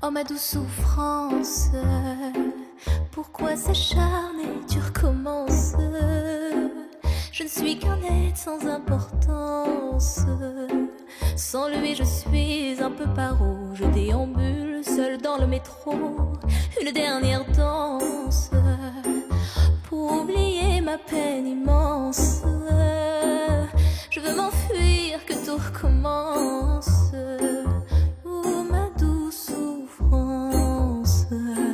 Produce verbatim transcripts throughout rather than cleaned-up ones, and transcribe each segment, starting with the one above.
Oh ma douce souffrance, pourquoi s'acharner, tu recommences? Je ne suis qu'un être sans importance. Sans lui je suis un peu paro. Je déambule seul dans le métro. Une dernière danse pour oublier ma peine immense. Je veux m'enfuir, que tout recommence. Oh ma douce souffrance.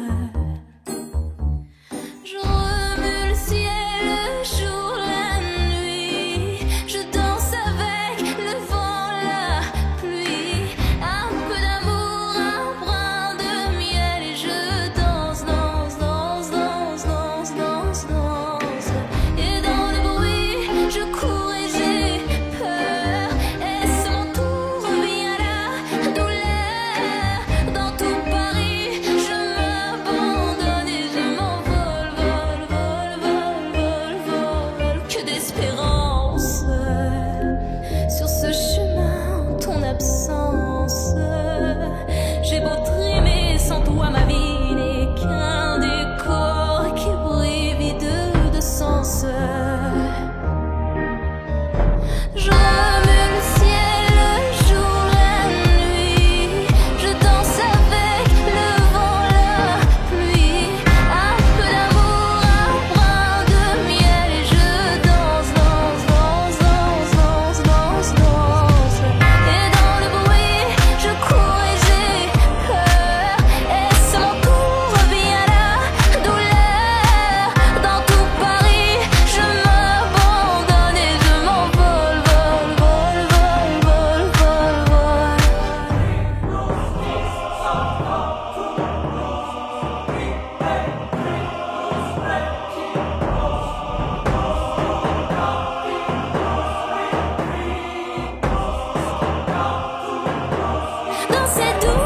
Je remue le ciel, le jour, la nuit. Je danse avec le vent, la pluie. Un peu d'amour, un brin de miel. Et je danse, danse, danse, danse, danse, danse, danse. Et dans le bruit, je cours et j'ai peur. Est-ce mon tour, revient la douleur? Dans tout Paris, je m'abandonne et je m'envole, vol, vol, vol, vol, vol. Que d'espérance sur ce chemin, en ton absence. J'ai beau trimer, sans toi ma vie n'est qu'un décor qui brille vide de sens. Je remue le ciel, le jour, la nuit. Je danse avec le vent, la pluie. Un peu d'amour, un brin de miel. Et je danse, danse, danse, danse, danse, danse, danse. Et dans le bruit, je cours et j'ai peur. Est-ce mon tour, revient la douleur? Dans tout Paris, je m'abandonne et je m'envole, vol, vol, vol, vol, vol, vol. Dans cette douce